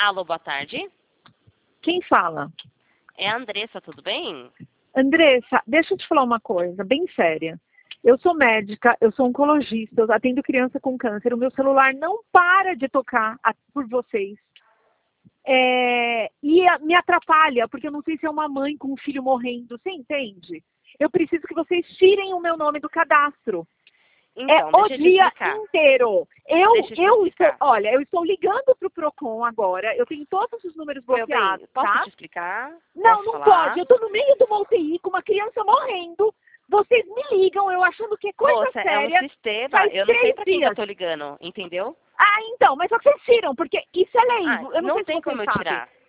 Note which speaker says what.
Speaker 1: Alô, boa tarde.
Speaker 2: Quem fala?
Speaker 1: É a Andressa, tudo bem?
Speaker 2: Andressa, deixa eu te falar uma coisa bem séria. Eu sou médica, eu sou oncologista, eu atendo criança com câncer. O meu celular não para de tocar por vocês. Me atrapalha, porque eu não sei se é uma mãe com um filho morrendo. Você entende? Eu preciso que vocês tirem o meu nome do cadastro.
Speaker 1: Então,
Speaker 2: O
Speaker 1: deixa eu te
Speaker 2: dia
Speaker 1: explicar.
Speaker 2: inteiro.
Speaker 1: Deixa eu te explicar.
Speaker 2: Eu estou ligando pro Procon agora. Eu tenho todos os números
Speaker 1: Meu bem,
Speaker 2: bloqueados,
Speaker 1: posso
Speaker 2: tá?
Speaker 1: te explicar?
Speaker 2: Não,
Speaker 1: Posso
Speaker 2: não
Speaker 1: falar?
Speaker 2: pode. Eu tô no meio de uma UTI com uma criança morrendo. Vocês me ligam, eu achando que é coisa
Speaker 1: Moça,
Speaker 2: séria.
Speaker 1: é um sistema.
Speaker 2: Faz
Speaker 1: Eu não sei
Speaker 2: 3
Speaker 1: pra quem que eu
Speaker 2: dias.
Speaker 1: tô ligando, entendeu?
Speaker 2: Ah, então, mas só que vocês tiram, porque isso é lei.
Speaker 1: Ah,
Speaker 2: Eu não sei se
Speaker 1: tem
Speaker 2: vocês
Speaker 1: como eu
Speaker 2: sabem.
Speaker 1: tirar.